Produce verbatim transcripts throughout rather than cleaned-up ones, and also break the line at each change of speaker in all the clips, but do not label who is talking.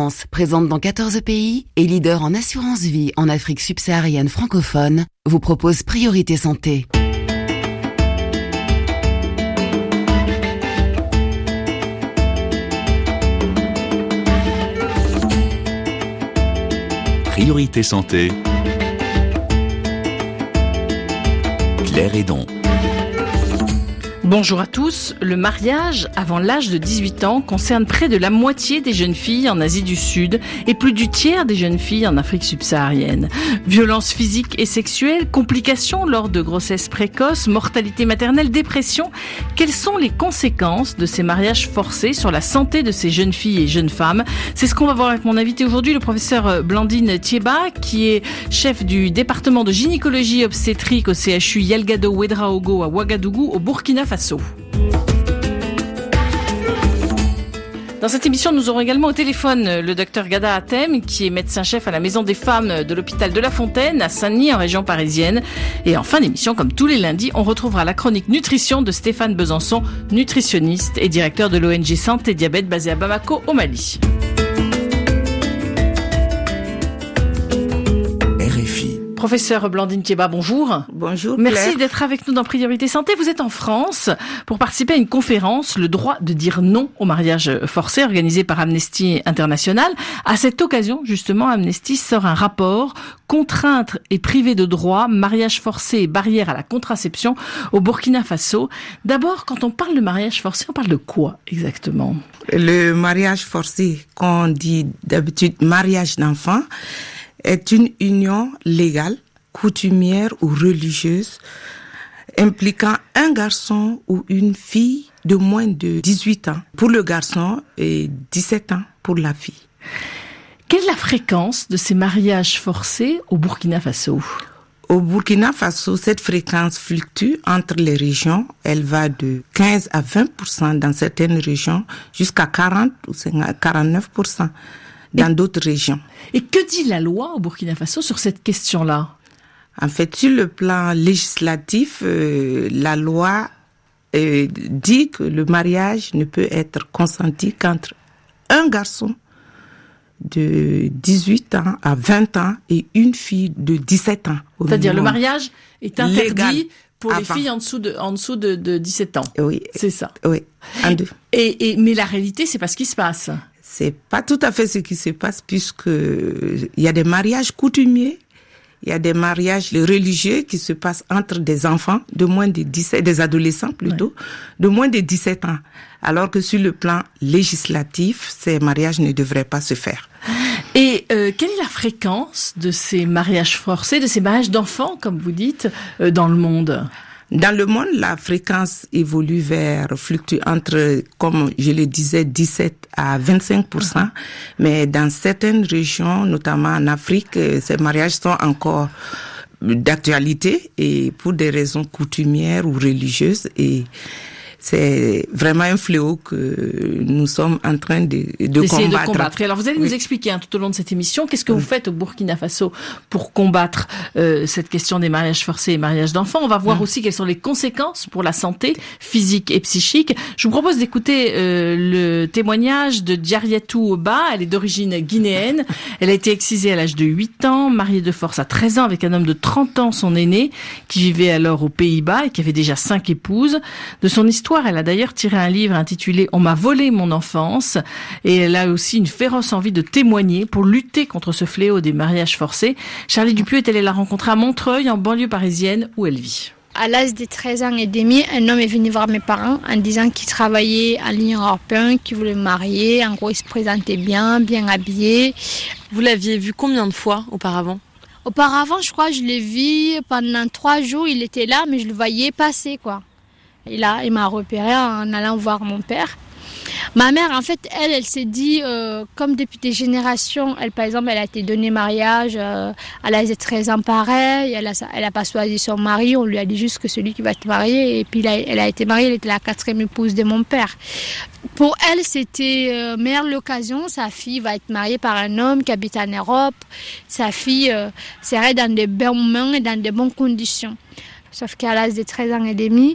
France, présente dans quatorze pays et leader en assurance vie en Afrique subsaharienne francophone, vous propose Priorité Santé.
Priorité Santé. Claire Hédon.
Bonjour à tous. Le mariage avant l'âge de dix-huit ans concerne près de la moitié des jeunes filles en Asie du Sud et plus du tiers des jeunes filles en Afrique subsaharienne. Violences physiques et sexuelles, complications lors de grossesses précoces, mortalité maternelle, dépression. Quelles sont les conséquences de ces mariages forcés sur la santé de ces jeunes filles et jeunes femmes? C'est ce qu'on va voir avec mon invité aujourd'hui, le professeur Blandine Thiéba, qui est chef du département de gynécologie obstétrique au C H U Yalgado Ouedraogo à Ouagadougou au Burkina Faso. Dans cette émission, nous aurons également au téléphone le docteur Gada Hatem, qui est médecin-chef à la Maison des Femmes de l'hôpital de La Fontaine, à Saint-Denis, en région parisienne. Et en fin d'émission, comme tous les lundis, on retrouvera la chronique nutrition de Stéphane Besançon, nutritionniste et directeur de l'O N G Santé Diabète basé à Bamako, au Mali. Professeur Blandine Thiéba, bonjour.
Bonjour.
Merci
Claire.
d'être avec nous dans Priorité Santé. Vous êtes en France pour participer à une conférence, le droit de dire non au mariage forcé, organisée par Amnesty International. À cette occasion, justement, Amnesty sort un rapport Contraintes et privés de droit, mariage forcé et barrières à la contraception au Burkina Faso. D'abord, quand on parle de mariage forcé, on parle de quoi exactement?
Le mariage forcé, qu'on dit d'habitude mariage d'enfant, est une union légale, coutumière ou religieuse impliquant un garçon ou une fille de moins de dix-huit ans pour le garçon et dix-sept ans pour la fille.
Quelle est la fréquence de ces mariages forcés au Burkina Faso?
Au Burkina Faso, cette fréquence fluctue entre les régions. Elle va de quinze à vingt pour cent dans certaines régions jusqu'à quarante ou quarante-neuf pour cent. Dans et, d'autres régions.
Et que dit la loi au Burkina Faso sur cette question-là?
En fait, sur le plan législatif, euh, la loi euh, dit que le mariage ne peut être consenti qu'entre un garçon de dix-huit ans à vingt ans et une fille de dix-sept ans.
C'est-à-dire le mariage est interdit légal pour les
avant.
filles en dessous de, en dessous de, de dix-sept ans.
Oui.
C'est ça.
Oui. Un, deux.
Et, et, mais la réalité, c'est pas ce qui se passe.
C'est pas tout à fait ce qui se passe puisque il y a des mariages coutumiers, il y a des mariages religieux qui se passent entre des enfants de moins de dix-sept, des adolescents plutôt, ouais. de moins de dix-sept ans. Alors que sur le plan législatif, ces mariages ne devraient pas se faire.
Et euh, quelle est la fréquence de ces mariages forcés, de ces mariages d'enfants, comme vous dites, euh, dans le monde ?
Dans le monde, la fréquence évolue vers, fluctue entre, comme je le disais, dix-sept à vingt-cinq pour cent. Mais dans certaines régions, notamment en Afrique, ces mariages sont encore d'actualité et pour des raisons coutumières ou religieuses. Et c'est vraiment un fléau que nous sommes en train de, de combattre.
de combattre. Et alors, vous allez oui. nous expliquer hein, tout au long de cette émission, qu'est-ce que oui. vous faites au Burkina Faso pour combattre euh, cette question des mariages forcés et mariages d'enfants. On va voir oui. aussi quelles sont les conséquences pour la santé physique et psychique. Je vous propose d'écouter euh, le témoignage de Diariatou Oba. Elle est d'origine guinéenne. Elle a été excisée à l'âge de huit ans, mariée de force à treize ans avec un homme de trente ans, son aîné, qui vivait alors aux Pays-Bas et qui avait déjà cinq épouses. De son histoire, elle a d'ailleurs tiré un livre intitulé « On m'a volé mon enfance » et elle a aussi une féroce envie de témoigner pour lutter contre ce fléau des mariages forcés. Charlie Dupieux est allée la rencontrer à Montreuil, en banlieue parisienne, où elle vit.
À l'âge de treize ans et demi, un homme est venu voir mes parents en disant qu'il travaillait en l'Union européenne, qu'il voulait me marier. En gros, il se présentait bien, bien habillé.
Vous l'aviez vu combien de fois auparavant ?
Auparavant, je crois, je l'ai vu pendant trois jours. Il était là, mais je le voyais passer, quoi. Et là, il m'a repéré en allant voir mon père. Ma mère, en fait, elle, elle s'est dit, euh, comme depuis des générations, elle, par exemple, elle a été donnée mariage euh, à l'âge de treize ans, pareil. Elle a, elle a pas choisi son mari, on lui a dit juste que celui qui va te marier. Et puis, là, elle a été mariée, elle était la quatrième épouse de mon père. Pour elle, c'était euh, meilleure l'occasion. Sa fille va être mariée par un homme qui habite en Europe. Sa fille euh, serait dans de bonnes mains et dans de bonnes conditions. Sauf qu'à l'âge de treize ans et demi,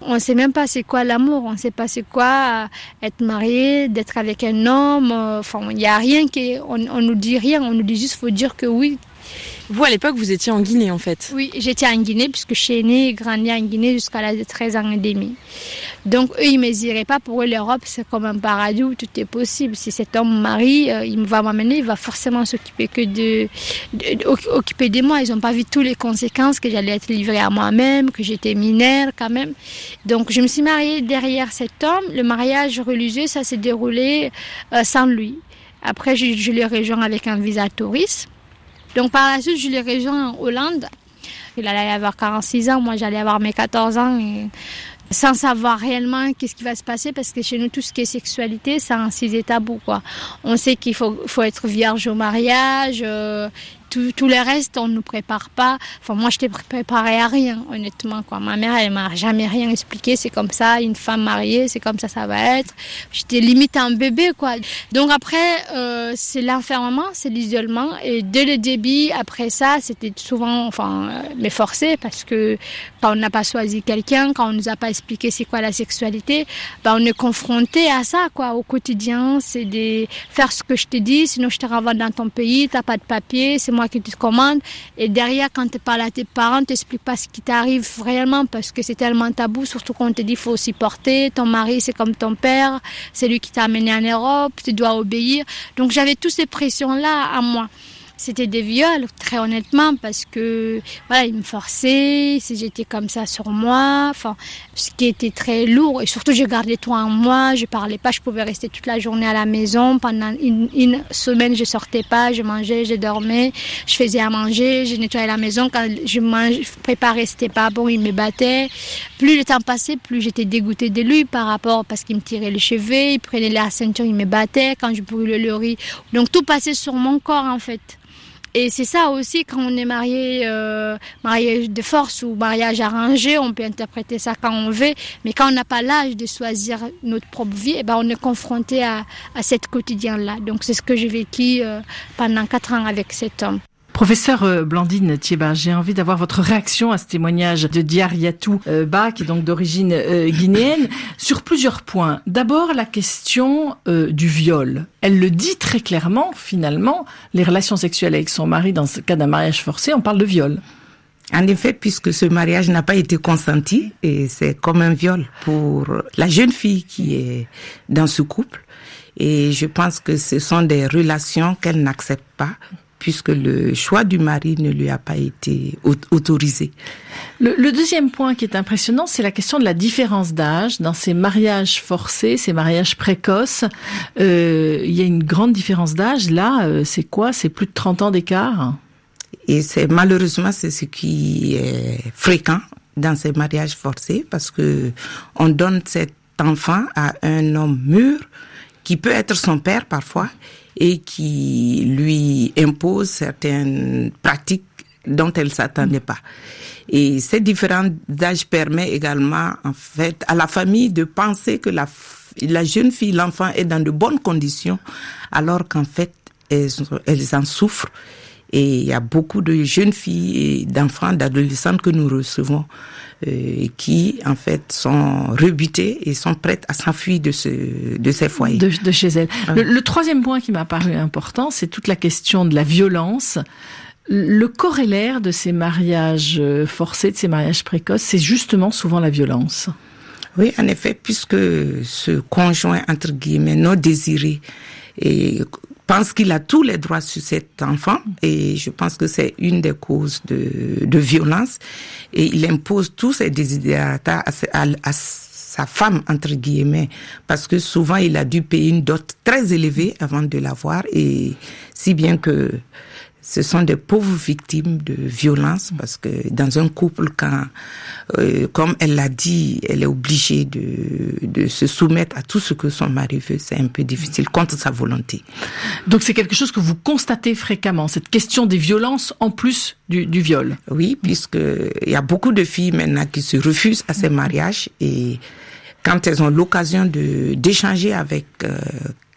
On ne sait même pas c'est quoi l'amour, on ne sait pas c'est quoi être marié, d'être avec un homme. Enfin, il n'y a rien qui, on, on nous dit rien, on nous dit juste faut dire que oui.
Vous, à l'époque, vous étiez en Guinée, en fait.
Oui, j'étais en Guinée, puisque je suis née et grandie en Guinée jusqu'à l'âge de treize ans et demi. Donc, eux, ils ne me diraient pas, pour eux, l'Europe, c'est comme un paradis où tout est possible. Si cet homme me marie, euh, il va m'amener, il va forcément s'occuper que de, de, de occuper de moi. Ils n'ont pas vu toutes les conséquences, que j'allais être livrée à moi-même, que j'étais mineure quand même. Donc, je me suis mariée derrière cet homme. Le mariage religieux, ça s'est déroulé euh, sans lui. Après, je, je l'ai rejoint avec un visa touriste. Donc par la suite, je l'ai rejoint en Hollande. Il allait avoir quarante-six ans, moi j'allais avoir mes quatorze ans. Et sans savoir réellement qu'est-ce qui va se passer, parce que chez nous, tout ce qui est sexualité, c'est un sujet tabou, quoi. On sait qu'il faut, faut être vierge au mariage, euh, tout, tout le reste, on ne nous prépare pas. Enfin, moi, je t'ai préparé à rien, honnêtement, quoi. Ma mère, elle m'a jamais rien expliqué. C'est comme ça, une femme mariée, c'est comme ça, ça va être. J'étais limite un bébé, quoi. Donc après, euh, c'est l'enfermement, c'est l'isolement. Et dès le début, après ça, c'était souvent, enfin, euh, mais forcé, parce que quand on n'a pas choisi quelqu'un, quand on nous a pas expliqué c'est quoi la sexualité, ben, on est confronté à ça, quoi, au quotidien. C'est de faire ce que je te dis, sinon je te renvoie dans ton pays, t'as pas de papier, c'est moi qui te commande. Et derrière, quand tu parles à tes parents, t'expliques pas ce qui t'arrive réellement, parce que c'est tellement tabou, surtout quand on te dit faut supporter, ton mari c'est comme ton père, c'est lui qui t'a amené en Europe, tu dois obéir. Donc j'avais toutes ces pressions-là à moi. C'était des viols, très honnêtement, parce que voilà, ils me forçaient, si j'étais comme ça sur moi, enfin, ce qui était très lourd. Et surtout, je gardais tout en moi, je parlais pas, je pouvais rester toute la journée à la maison. Pendant une, une semaine, je sortais pas, je mangeais, je dormais, je faisais à manger, je nettoyais la maison. Quand je mangeais, je préparais, c'était pas bon, il me battait. Plus le temps passait, plus j'étais dégoûtée de lui par rapport, parce qu'il me tirait les cheveux, il prenait la ceinture, il me battait quand je brûlais le riz. Donc tout passait sur mon corps, en fait. Et c'est ça aussi, quand on est marié, euh, marié de force ou mariage arrangé, on peut interpréter ça quand on veut, mais quand on n'a pas l'âge de choisir notre propre vie, eh ben on est confronté à, à cet quotidien-là. Donc c'est ce que j'ai vécu euh, pendant quatre ans avec cet homme.
Professeur Blandine Thiébar, j'ai envie d'avoir votre réaction à ce témoignage de Diariatou Ba, qui est donc d'origine euh, guinéenne, sur plusieurs points. D'abord, la question euh, du viol. Elle le dit très clairement, finalement, les relations sexuelles avec son mari, dans ce cas d'un mariage forcé, on parle de viol.
En effet, puisque ce mariage n'a pas été consenti, et c'est comme un viol pour la jeune fille qui est dans ce couple. Et je pense que ce sont des relations qu'elle n'accepte pas, puisque le choix du mari ne lui a pas été autorisé.
Le, le deuxième point qui est impressionnant, c'est la question de la différence d'âge. Dans ces mariages forcés, ces mariages précoces, euh, il y a une grande différence d'âge. Là, euh, c'est quoi ? C'est plus de trente ans d'écart ?
Et c'est malheureusement, c'est ce qui est fréquent dans ces mariages forcés, parce que on donne cet enfant à un homme mûr, qui peut être son père parfois, et qui lui impose certaines pratiques dont elle ne s'attendait pas. Et ces différents âges permettent également, en fait, à la famille de penser que la, la jeune fille, l'enfant est dans de bonnes conditions, alors qu'en fait, elles, elles en souffrent. Et il y a beaucoup de jeunes filles et d'enfants, d'adolescentes que nous recevons, euh, qui, en fait, sont rebutées et sont prêtes à s'enfuir de ce, de ces foyers.
De, de chez elles.
Ah.
Le, le troisième point qui m'a paru important, c'est toute la question de la violence. Le corollaire de ces mariages forcés, de ces mariages précoces, c'est justement souvent la violence.
Oui, en effet, puisque ce conjoint, entre guillemets, non désiré, et pense qu'il a tous les droits sur cet enfant, et je pense que c'est une des causes de, de violence, et il impose tous ses desiderata à, à, à sa femme, entre guillemets, parce que souvent il a dû payer une dot très élevée avant de l'avoir, et si bien que ce sont des pauvres victimes de violence, parce que dans un couple, quand, euh, comme elle l'a dit, elle est obligée de, de se soumettre à tout ce que son mari veut, c'est un peu difficile, contre sa volonté.
Donc c'est quelque chose que vous constatez fréquemment, cette question des violences en plus du, du viol.
Oui, puisque il y a beaucoup de filles maintenant qui se refusent à ces mariages, et quand elles ont l'occasion de d'échanger avec euh,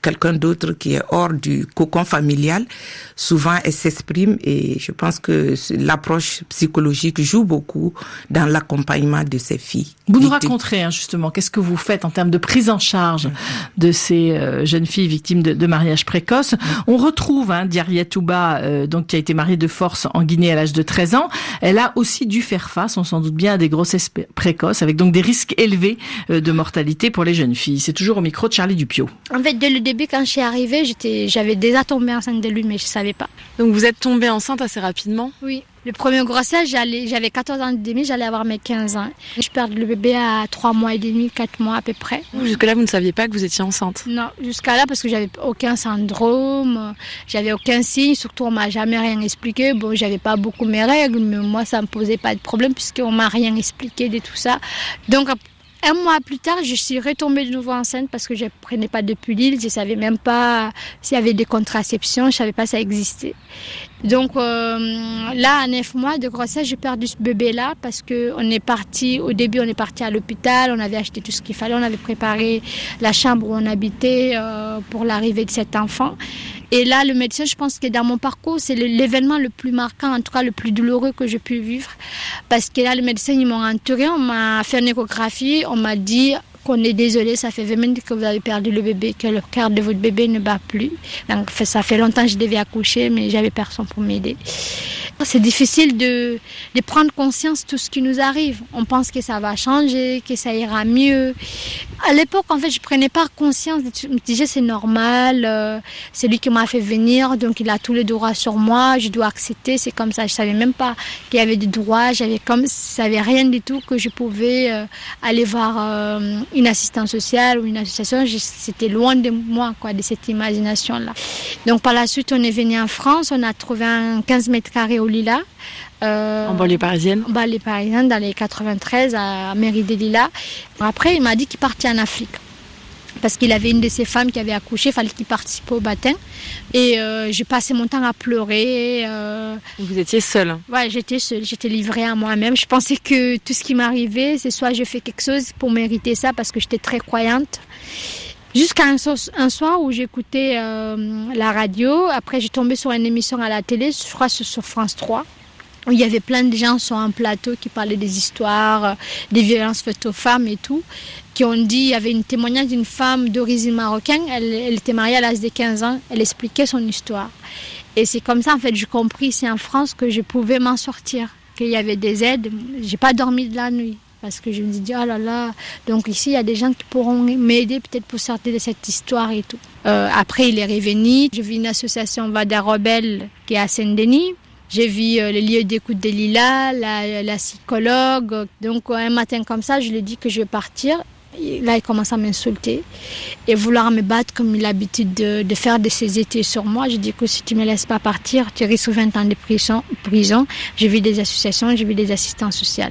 quelqu'un d'autre qui est hors du cocon familial, souvent elle s'exprime et je pense que l'approche psychologique joue beaucoup dans l'accompagnement de ces filles.
Vous nous raconterez hein, justement qu'est-ce que vous faites en termes de prise en charge de ces euh, jeunes filles victimes de, de mariage précoce. On retrouve hein, Diaryatou Bah, euh, donc qui a été mariée de force en Guinée à l'âge de treize ans. Elle a aussi dû faire face, on s'en doute bien, à des grossesses précoces avec donc des risques élevés euh, de mortalité pour les jeunes filles. C'est toujours au micro de Charlie Dupiot.
En fait, dès le début, quand je suis arrivée, j'étais, j'avais déjà tombé enceinte de lui, mais je savais pas.
Donc vous êtes tombée enceinte assez rapidement?
Oui. Le premier grossesse, j'allais, j'avais quatorze ans et demi, j'allais avoir mes quinze ans. Je perds le bébé à trois mois et demi, quatre mois à peu près.
Jusque-là, vous ne saviez pas que vous étiez enceinte?
Non, jusqu'à là, parce que j'avais aucun syndrome, j'avais aucun signe, surtout on m'a jamais rien expliqué. Bon, j'avais pas beaucoup mes règles, mais moi, ça me posait pas de problème puisqu'on m'a rien expliqué de tout ça. Donc, un mois plus tard, je suis retombée de nouveau enceinte parce que je prenais pas de pilule, je savais même pas s'il y avait des contraceptions, je savais pas ça existait. Donc euh, là, à neuf mois de grossesse, j'ai perdu ce bébé-là parce que on est parti. Au début, on est parti à l'hôpital, on avait acheté tout ce qu'il fallait, on avait préparé la chambre où on habitait euh, pour l'arrivée de cet enfant. Et là, le médecin, je pense que dans mon parcours, c'est l'événement le plus marquant, en tout cas le plus douloureux que j'ai pu vivre. Parce que là, le médecin, ils m'ont entouré, on m'a fait une échographie, on m'a dit qu'on est désolé, ça fait vingt minutes que vous avez perdu le bébé, que le cœur de votre bébé ne bat plus. Donc ça fait longtemps que je devais accoucher, mais j'avais personne pour m'aider. C'est difficile de, de prendre conscience de tout ce qui nous arrive. On pense que ça va changer, que ça ira mieux. À l'époque, en fait, je prenais pas conscience. Je me disais, c'est normal, euh, c'est lui qui m'a fait venir, donc il a tous les droits sur moi, je dois accepter, c'est comme ça. Je savais même pas qu'il y avait des droits, j'avais comme, je savais rien du tout que je pouvais euh, aller voir euh, une assistante sociale ou une association. Je, c'était loin de moi, quoi, de cette imagination-là. Donc par la suite, on est venu en France, on a trouvé un quinze mètres carrés au Lilas. Euh,
en banlieue parisienne?
En banlieue parisienne, dans les quatre-vingt-treize, à Mairie des Lilas. Après, il m'a dit qu'il partait en Afrique. Parce qu'il avait une de ses femmes qui avait accouché, il fallait qu'il participe au baptême. Et euh, j'ai passé mon temps à pleurer. Euh...
Vous étiez seule? Ouais,
j'étais seule, j'étais livrée à moi-même. Je pensais que tout ce qui m'arrivait, c'est soit je fais quelque chose pour mériter ça, parce que j'étais très croyante. Jusqu'à un, un soir où j'écoutais euh, la radio, après j'ai tombé sur une émission à la télé, je crois sur France trois, où il y avait plein de gens sur un plateau qui parlaient des histoires, euh, des violences faites aux femmes et tout, qui ont dit, il y avait un témoignage d'une femme d'origine marocaine, elle, elle était mariée à l'âge de quinze ans, elle expliquait son histoire. Et c'est comme ça, en fait, j'ai compris ici en France que je pouvais m'en sortir, qu'il y avait des aides. J'ai pas dormi de la nuit. Parce que je me dis, oh là là, donc ici, il y a des gens qui pourront m'aider peut-être pour sortir de cette histoire et tout. Euh, après, il est revenu. J'ai vu une association Vada Rebelle qui est à Saint-Denis. J'ai vu euh, le lieu d'écoute de Lila, la, la psychologue. Donc, un matin comme ça, je lui ai dit que je vais partir. Et là, il commence à m'insulter et vouloir me battre comme il a l'habitude de, de faire de ses étés sur moi. Je dis que si tu ne me laisses pas partir, tu risques vingt ans de prison. prison. J'ai vu des associations, j'ai vu des assistants sociaux.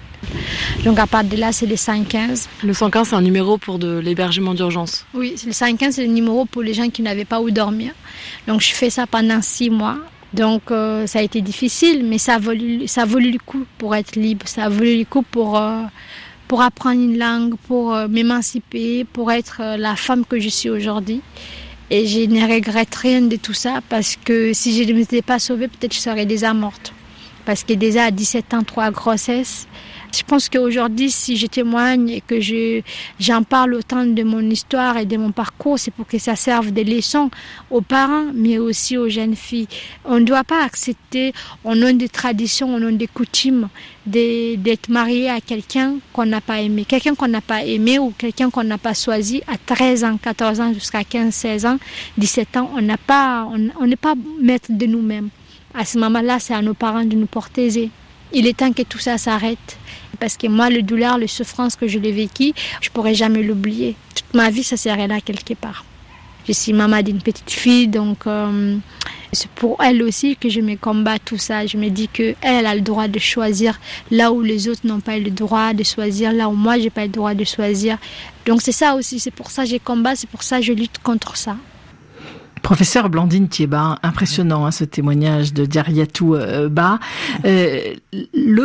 Donc à partir de là, c'est le cent quinze.
Le cent quinze, c'est un numéro pour de l'hébergement d'urgence?
Oui, le cent quinze, c'est le numéro pour les gens qui n'avaient pas où dormir. Donc je fais ça pendant six mois. Donc euh, ça a été difficile, mais ça a valu, ça a valu le coup pour être libre. Ça a valu le coup pour, euh, pour apprendre une langue, pour euh, m'émanciper, pour être euh, la femme que je suis aujourd'hui. Et je ne regrette rien de tout ça parce que si je ne m'étais pas sauvée, peut-être je serais déjà morte. Parce que déjà à dix-sept ans, trois grossesses. Je pense qu'aujourd'hui, si je témoigne et que je, j'en parle autant de mon histoire et de mon parcours, c'est pour que ça serve de leçon aux parents, mais aussi aux jeunes filles. On ne doit pas accepter, au nom des traditions, au nom des coutumes, de, d'être marié à quelqu'un qu'on n'a pas aimé. Quelqu'un qu'on n'a pas aimé ou quelqu'un qu'on n'a pas choisi à treize ans, quatorze ans, jusqu'à quinze, seize ans, dix-sept ans, on n'a pas, on, on n'est pas maître de nous-mêmes. À ce moment-là, c'est à nos parents de nous protéger. Il est temps que tout ça s'arrête. Parce que moi, le douleur, la souffrance que je l'ai vécue, je ne pourrai jamais l'oublier. Toute ma vie, ça serait là quelque part. Je suis maman d'une petite fille, donc euh, c'est pour elle aussi que je me combats tout ça. Je me dis qu'elle elle a le droit de choisir là où les autres n'ont pas eu le droit de choisir, là où moi, je n'ai pas le droit de choisir. Donc c'est ça aussi, c'est pour ça que je combats, c'est pour ça que je lutte contre ça.
Professeur Blandine Thiébat, impressionnant hein, ce témoignage de Diaryatou Bah. Euh, le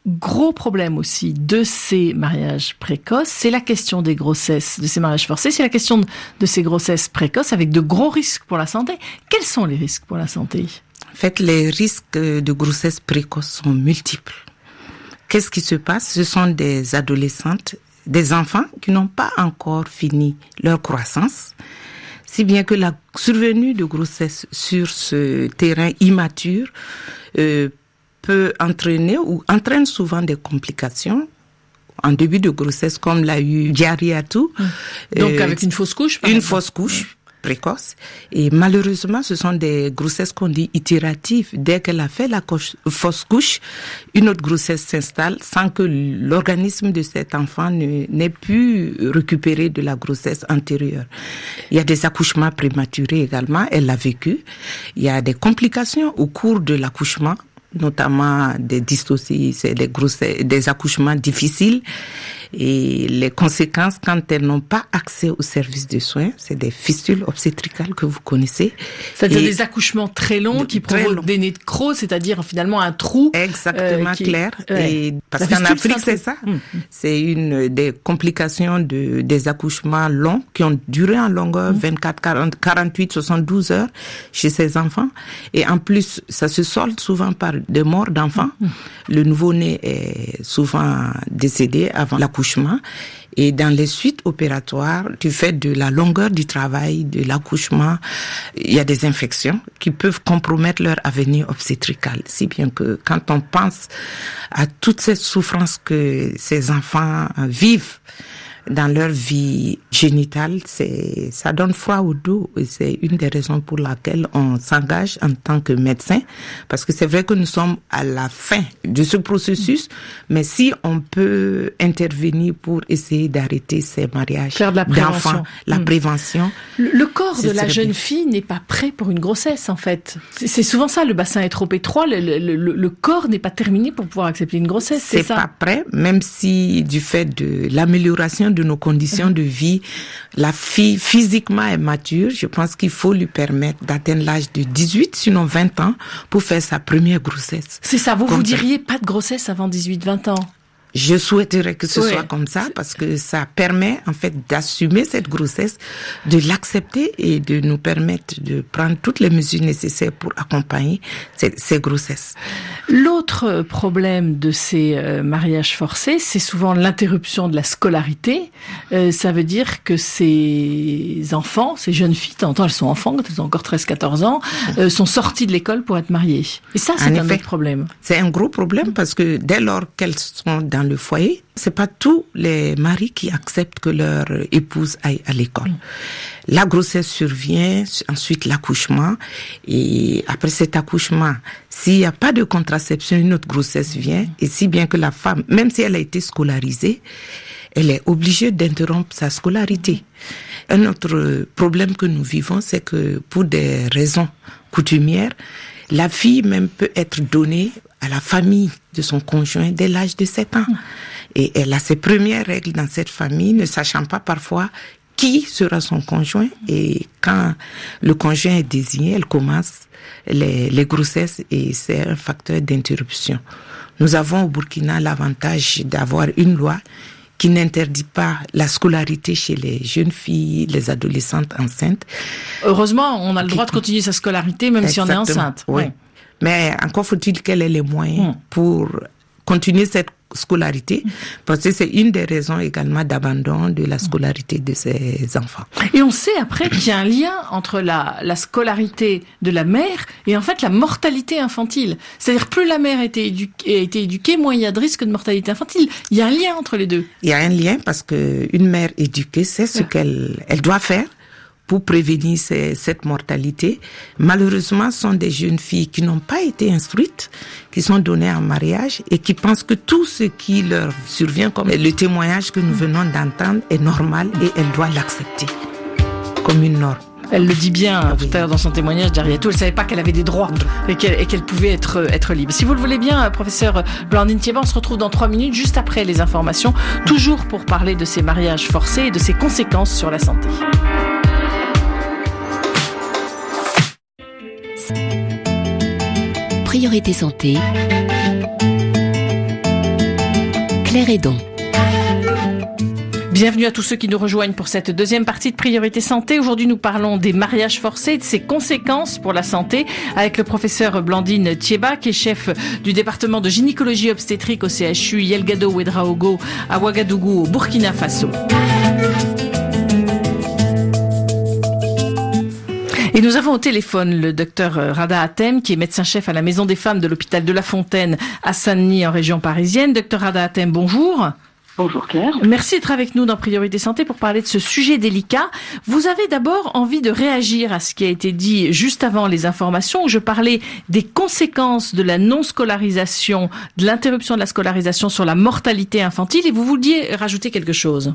gros problème aussi de ces mariages précoces, c'est la question des grossesses, de ces mariages forcés, c'est la question de, de ces grossesses précoces avec de gros risques pour la santé. Quels sont les risques pour la santé?
En fait, les risques de grossesse précoce sont multiples. Qu'est-ce qui se passe? Ce sont des adolescentes, des enfants qui n'ont pas encore fini leur croissance, si bien que la survenue de grossesse sur ce terrain immature euh, peut entraîner ou entraîne souvent des complications en début de grossesse, comme l'a eu Diariatou.
Mmh. Donc euh, avec une fausse couche, par
Une
exemple.
fausse couche précoce. Et malheureusement, ce sont des grossesses qu'on dit itératives. Dès qu'elle a fait la couche, fausse couche, une autre grossesse s'installe sans que l'organisme de cet enfant ne, n'ait pu récupérer de la grossesse antérieure. Il y a des accouchements prématurés également, elle l'a vécu. Il y a des complications au cours de l'accouchement, notamment des dystocies, c'est des grossesses, des accouchements difficiles. Et les conséquences, quand elles n'ont pas accès aux services de soins, c'est des fistules obstétricales que vous connaissez.
C'est-à-dire des accouchements très longs qui provoquent des nez de crocs, c'est-à-dire finalement un trou.
Exactement,
euh, qui...
clair.
Ouais.
Et parce qu'en Afrique, c'est ça. Mmh. C'est une des complications de, des accouchements longs qui ont duré en longueur mmh. vingt-quatre, quarante, quarante-huit, soixante-douze heures chez ces enfants. Et en plus, ça se solde souvent par des morts d'enfants. Mmh. Le nouveau-né est souvent décédé avant l'accouchement. Et dans les suites opératoires, du fait de la longueur du travail, de l'accouchement, il y a des infections qui peuvent compromettre leur avenir obstétrical. Si bien que quand on pense à toute cette souffrance que ces enfants vivent dans leur vie génitale, c'est, ça donne froid au dos. Et c'est une des raisons pour laquelle on s'engage en tant que médecin. Parce que c'est vrai que nous sommes à la fin de ce processus, mais si on peut intervenir pour essayer d'arrêter ces mariages
Faire de la
d'enfants, la mmh. prévention.
Le, le corps de la jeune bien. fille n'est pas prêt pour une grossesse, en fait. C'est, c'est souvent ça, le bassin est trop étroit, le, le, le, le corps n'est pas terminé pour pouvoir accepter une grossesse, c'est, c'est ça?
C'est pas prêt, même si du fait de l'amélioration de nos conditions de vie, la fille physiquement est mature, je pense qu'il faut lui permettre d'atteindre l'âge de dix-huit, sinon vingt ans, pour faire sa première grossesse.
C'est ça, vous Comme vous diriez pas de grossesse avant dix-huit vingt ans?
Je souhaiterais que ce
oui.
soit comme ça parce que ça permet en fait d'assumer cette grossesse, de l'accepter et de nous permettre de prendre toutes les mesures nécessaires pour accompagner ces, ces grossesses.
L'autre problème de ces euh, mariages forcés, c'est souvent l'interruption de la scolarité. Euh, ça veut dire que ces enfants, ces jeunes filles, de temps en temps elles sont enfants, quand elles ont encore treize quatorze ans, euh, sont sorties de l'école pour être mariées. Et ça, c'est en un effet, autre problème.
C'est un gros problème parce que dès lors qu'elles sont dans le foyer, c'est pas tous les maris qui acceptent que leur épouse aille à l'école. Mmh. La grossesse survient, ensuite l'accouchement, et après cet accouchement, s'il n'y a pas de contraception, une autre grossesse vient, mmh. et si bien que la femme, même si elle a été scolarisée, elle est obligée d'interrompre sa scolarité. Mmh. Un autre problème que nous vivons, c'est que pour des raisons coutumières, la fille même peut être donnée à la famille de son conjoint dès l'âge de sept ans. Et elle a ses premières règles dans cette famille, ne sachant pas parfois qui sera son conjoint. Et quand le conjoint est désigné, elle commence les, les grossesses et c'est un facteur d'interruption. Nous avons au Burkina l'avantage d'avoir une loi qui n'interdit pas la scolarité chez les jeunes filles, les adolescentes enceintes.
Heureusement, on a le droit de continuer sa scolarité même
Exactement,
si on est enceinte.
Oui.
Ouais.
Mais encore faut-il qu'elle ait les moyens mmh. pour continuer cette scolarité, mmh. parce que c'est une des raisons également d'abandon de la scolarité de ces enfants.
Et on sait après qu'il y a un lien entre la, la scolarité de la mère et en fait la mortalité infantile. C'est-à-dire plus la mère a été, éduquée, a été éduquée, moins il y a de risque de mortalité infantile. Il y a un lien entre les deux.
Il y a un lien parce que une mère éduquée sait ce ouais. qu'elle elle doit faire pour prévenir ces, cette mortalité. Malheureusement, ce sont des jeunes filles qui n'ont pas été instruites, qui sont données en mariage et qui pensent que tout ce qui leur survient, comme le témoignage que nous venons d'entendre, est normal et elles doivent l'accepter comme une norme.
Elle le dit bien oui. tout à l'heure dans son témoignage, Diariatou, elle savait pas qu'elle avait des droits et qu'elle, et qu'elle pouvait être, être libre. Si vous le voulez bien, professeur Blandine Thiéban, on se retrouve dans trois minutes, juste après les informations, toujours pour parler de ces mariages forcés et de ses conséquences sur la santé.
Priorité santé. Claire Hédon.
Bienvenue à tous ceux qui nous rejoignent pour cette deuxième partie de Priorité Santé. Aujourd'hui, nous parlons des mariages forcés et de ses conséquences pour la santé avec le professeur Blandine Thiéba, qui est chef du département de gynécologie obstétrique au C H U Yelgado Ouedraogo à Ouagadougou, au Burkina Faso. Et nous avons au téléphone le docteur Rada Hatem, qui est médecin-chef à la Maison des Femmes de l'hôpital de La Fontaine à Saint-Denis en région parisienne. Docteur Rada Hatem, bonjour.
Bonjour Claire.
Merci d'être avec nous dans Priorité Santé pour parler de ce sujet délicat. Vous avez d'abord envie de réagir à ce qui a été dit juste avant les informations, où je parlais des conséquences de la non-scolarisation, de l'interruption de la scolarisation sur la mortalité infantile, et vous vouliez rajouter quelque chose.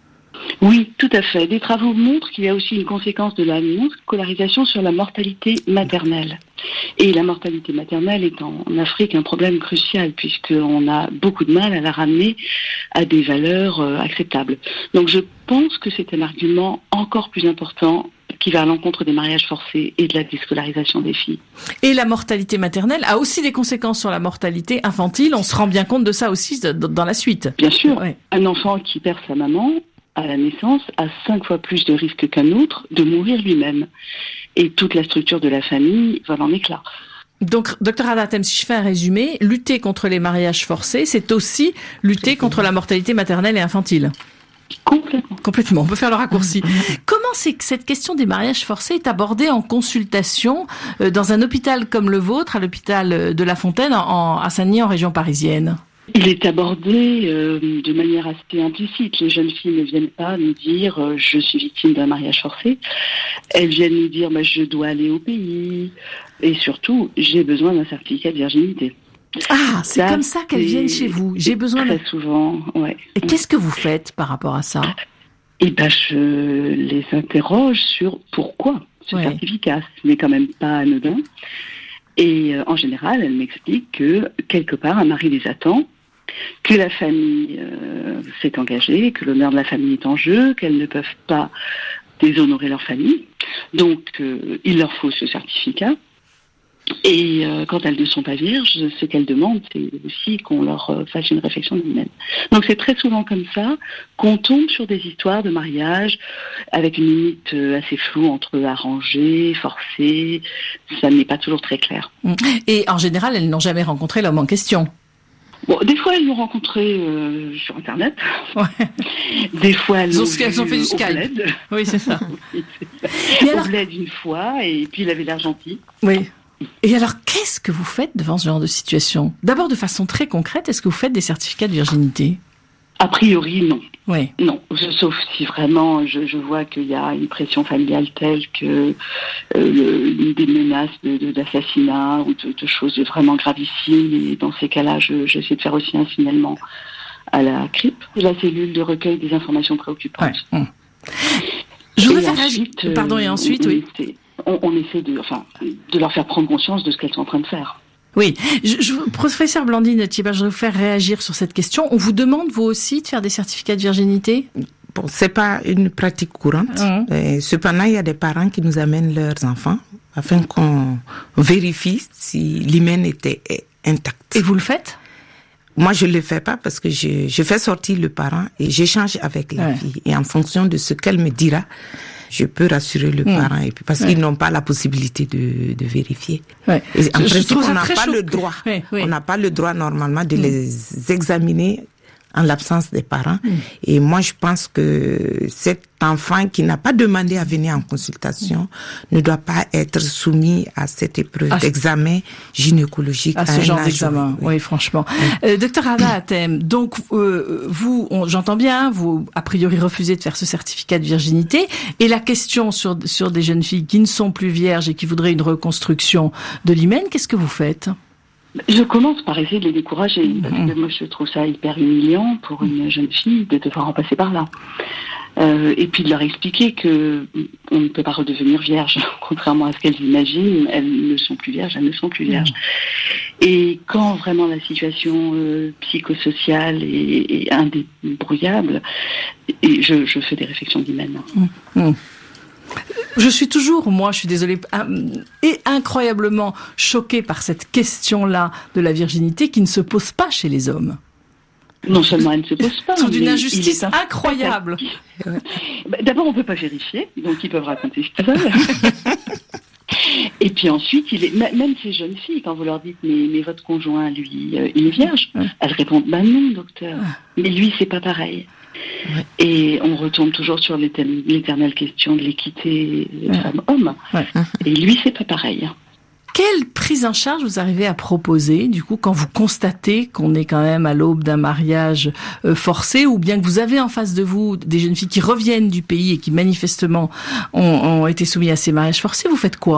Oui, tout à fait. Des travaux montrent qu'il y a aussi une conséquence de la non-scolarisation sur la mortalité maternelle. Et la mortalité maternelle est en, en Afrique un problème crucial, puisqu'on a beaucoup de mal à la ramener à des valeurs euh, acceptables. Donc je pense que c'est un argument encore plus important qui va à l'encontre des mariages forcés et de la déscolarisation des filles.
Et la mortalité maternelle a aussi des conséquences sur la mortalité infantile. On se rend bien compte de ça aussi dans la suite.
Bien sûr.
Ouais.
Un enfant qui perd sa maman à la naissance a cinq fois plus de risques qu'un autre de mourir lui-même. Et toute la structure de la famille vole en éclats.
Donc, docteur Rada Hatem, si je fais un résumé, lutter contre les mariages forcés, c'est aussi lutter contre la mortalité maternelle et infantile.
Complètement.
Complètement, on peut faire le raccourci. Comment c'est que cette question des mariages forcés est abordée en consultation euh, dans un hôpital comme le vôtre, à l'hôpital de La Fontaine, en, à Saint-Denis, en région parisienne ?
Il est abordé euh, de manière assez implicite. Les jeunes filles ne viennent pas nous dire euh, « je suis victime d'un mariage forcé ». Elles viennent nous dire bah, « je dois aller au pays » et surtout « j'ai besoin d'un certificat de virginité ».
Ah, c'est ça, comme ça qu'elles viennent chez vous. J'ai besoin
très
de...
souvent, ouais.
Et qu'est-ce que vous faites par rapport à ça ?
Eh ben, je les interroge sur pourquoi ce ouais. certificat. Ce n'est quand même pas anodin. Et euh, en général, elles m'expliquent que quelque part, un mari les attend, que la famille euh, s'est engagée, que l'honneur de la famille est en jeu, qu'elles ne peuvent pas déshonorer leur famille. Donc, euh, il leur faut ce certificat. Et euh, quand elles ne sont pas vierges, ce qu'elles demandent, c'est aussi qu'on leur euh, fasse une réflexion humaine. Donc c'est très souvent comme ça qu'on tombe sur des histoires de mariage avec une limite euh, assez floue entre arrangé, forcé. Ça n'est pas toujours très clair.
Et en général, elles n'ont jamais rencontré l'homme en question.
Bon, des fois, elles l'ont rencontré euh, sur Internet. Ouais. Des fois, elles, ont,
elles ont fait du Skype. Oui, c'est ça.
oui, c'est ça. Alors... Au bled une fois, et puis il avait l'air gentil.
Oui. Et alors, qu'est-ce que vous faites devant ce genre de situation ? D'abord, de façon très concrète, est-ce que vous faites des certificats de virginité ?
A priori, non.
Oui.
Non, sauf si vraiment je, je vois qu'il y a une pression familiale telle que euh, le, des menaces de, de, d'assassinat ou de, de choses vraiment gravissimes. Et dans ces cas-là, je, j'essaie de faire aussi un signalement à la C R I P, la cellule de recueil des informations préoccupantes.
Ouais. Hum. Je voudrais faire ensuite, Pardon, et ensuite, oui.
C'est, On, on essaie de, enfin, de leur faire prendre conscience de ce qu'elles sont en train de faire.
Oui. Je, je, professeur Blandine Thiéba, je vais vous faire réagir sur cette question. On vous demande, vous aussi, de faire des certificats de virginité ?
Bon, c'est pas une pratique courante. Mmh. Et cependant, il y a des parents qui nous amènent leurs enfants afin qu'on vérifie si l'hymen était intact.
Et vous le faites ?
Moi, je le fais pas parce que je, je fais sortir le parent et j'échange avec la ouais. fille. Et en fonction de ce qu'elle me dira, je peux rassurer le mmh. parent, et puis parce ouais. qu'ils n'ont pas la possibilité de, de vérifier. Ouais. Et en je, principe, je on n'a pas chaud. le droit. Oui, oui. On n'a pas le droit normalement de mmh. les examiner en l'absence des parents. Mmh. Et moi, je pense que cet enfant qui n'a pas demandé à venir en consultation ne doit pas être soumis à cette épreuve ah, d'examen gynécologique.
À, à ce genre d'examen, oui, oui franchement. Oui. Euh, docteur Rada Hatem, donc euh, vous, on, j'entends bien, vous a priori refusez de faire ce certificat de virginité. Et la question sur sur des jeunes filles qui ne sont plus vierges et qui voudraient une reconstruction de l'hymen, qu'est-ce que vous faites ?
Je commence par essayer de les décourager, parce que moi je trouve ça hyper humiliant pour une jeune fille de devoir en passer par là. Euh, et puis de leur expliquer que on ne peut pas redevenir vierge, contrairement à ce qu'elles imaginent, elles ne sont plus vierges, elles ne sont plus vierges. Et quand vraiment la situation euh, psychosociale est, est indébrouillable, et je, je fais des réflexions d'hymen. Mmh.
Je suis toujours, moi, je suis désolée, et incroyablement choquée par cette question-là de la virginité qui ne se pose pas chez les hommes.
Non seulement elle ne se pose pas.
C'est d'une injustice incroyable.
D'abord, on ne peut pas vérifier, donc ils peuvent raconter ce qu'ils veulent. Et puis ensuite, il est, même ces jeunes filles, quand vous leur dites mais, mais votre conjoint, lui, euh, il est vierge, ouais. elles répondent bah non, docteur. Ouais. Mais lui, c'est pas pareil. Ouais. Et on retombe toujours sur l'éternelle question de l'équité ouais. femme-homme. Ouais. Et lui, c'est pas pareil.
Quelle prise en charge vous arrivez à proposer, du coup, quand vous constatez qu'on est quand même à l'aube d'un mariage euh, forcé, ou bien que vous avez en face de vous des jeunes filles qui reviennent du pays et qui manifestement ont, ont été soumises à ces mariages forcés, vous faites quoi ?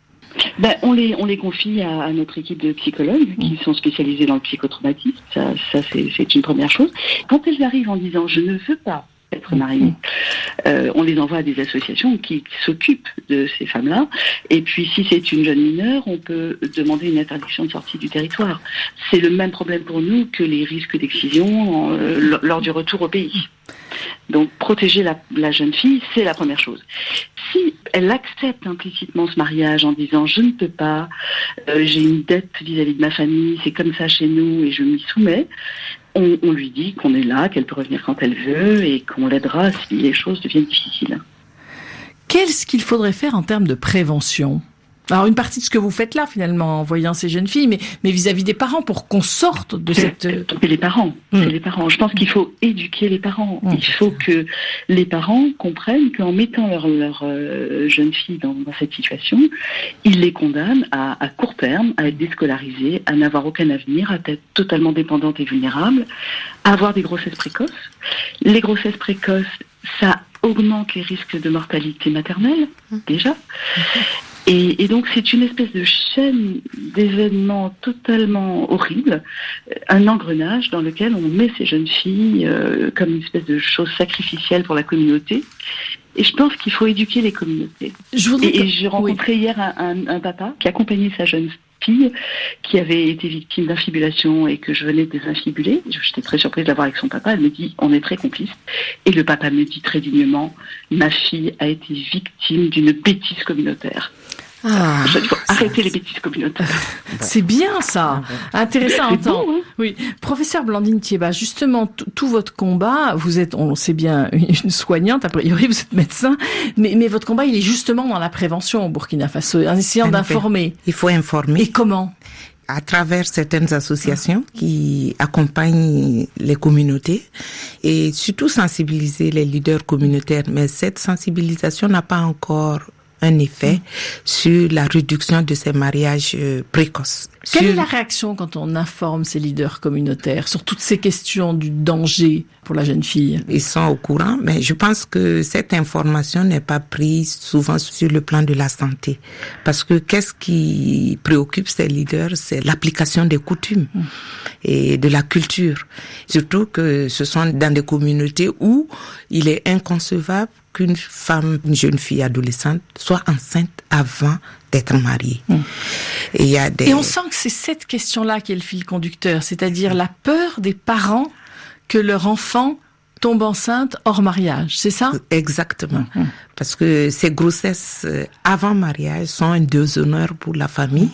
Ben, on les on les confie à, à notre équipe de psychologues qui sont spécialisés dans le psychotraumatisme. Ça, ça c'est, c'est une première chose. Quand elles arrivent en disant je ne veux pas être mariée, euh, on les envoie à des associations qui, qui s'occupent de ces femmes-là. Et puis si c'est une jeune mineure, on peut demander une interdiction de sortie du territoire. C'est le même problème pour nous que les risques d'excision euh, lors du retour au pays. Donc protéger la, la jeune fille, c'est la première chose. Si elle accepte implicitement ce mariage en disant je ne peux pas, euh, j'ai une dette vis-à-vis de ma famille, c'est comme ça chez nous et je m'y soumets, on, on lui dit qu'on est là, qu'elle peut revenir quand elle veut et qu'on l'aidera si les choses deviennent difficiles.
Qu'est-ce qu'il faudrait faire en termes de prévention ? Alors une partie de ce que vous faites là finalement en voyant ces jeunes filles, mais mais vis-à-vis des parents pour qu'on sorte de cette.
C'est les parents, mmh. c'est les parents. Je pense qu'il faut éduquer les parents. Mmh. Il faut que les parents comprennent qu'en mettant leur leur euh, jeune fille dans, dans cette situation, ils les condamnent à, à court terme à être déscolarisées, à n'avoir aucun avenir, à être totalement dépendantes et vulnérables, à avoir des grossesses précoces. Les grossesses précoces, ça augmente les risques de mortalité maternelle mmh. déjà. Mmh. Et, et donc c'est une espèce de chaîne d'événements totalement horribles, un engrenage dans lequel on met ces jeunes filles euh, comme une espèce de chose sacrificielle pour la communauté. Et je pense qu'il faut éduquer les communautés. Je voudrais... Et, et j'ai rencontré oui. hier un, un, un papa qui accompagnait sa jeune fille qui avait été victime d'infibulation et que je venais de désinfibuler. J'étais très surprise de la voir avec son papa. Elle me dit, on est très complices. Et le papa me dit très dignement, ma fille a été victime d'une bêtise communautaire. Ah, il faut arrêter les bêtises communautaires.
C'est bien ça, intéressant à entendre. Bon, hein. Oui, professeur Blandine Thiébat, justement, t- tout votre combat, vous êtes, on le sait bien, une soignante, a priori vous êtes médecin, mais, mais votre combat, il est justement dans la prévention au Burkina Faso, en essayant d'informer.
Il faut informer.
Et comment ?
À travers certaines associations qui accompagnent les communautés et surtout sensibiliser les leaders communautaires. Mais cette sensibilisation n'a pas encore un effet sur la réduction de ces mariages euh, précoces.
Quelle
sur...
est la réaction quand on informe ces leaders communautaires sur toutes ces questions du danger pour la jeune fille ?
Ils sont au courant, mais je pense que cette information n'est pas prise souvent sur le plan de la santé. Parce que qu'est-ce qui préoccupe ces leaders ? C'est l'application des coutumes mmh. et de la culture. Surtout que ce sont dans des communautés où il est inconcevable qu'une femme, une jeune fille adolescente soit enceinte avant d'être mariée. Mmh.
Et, y a des... Et on sent que c'est cette question-là qui est le fil conducteur, c'est-à-dire la peur des parents que leur enfant tombe enceinte hors mariage, c'est ça ?
Exactement. Mmh. Parce que ces grossesses avant mariage sont un déshonneur pour la famille.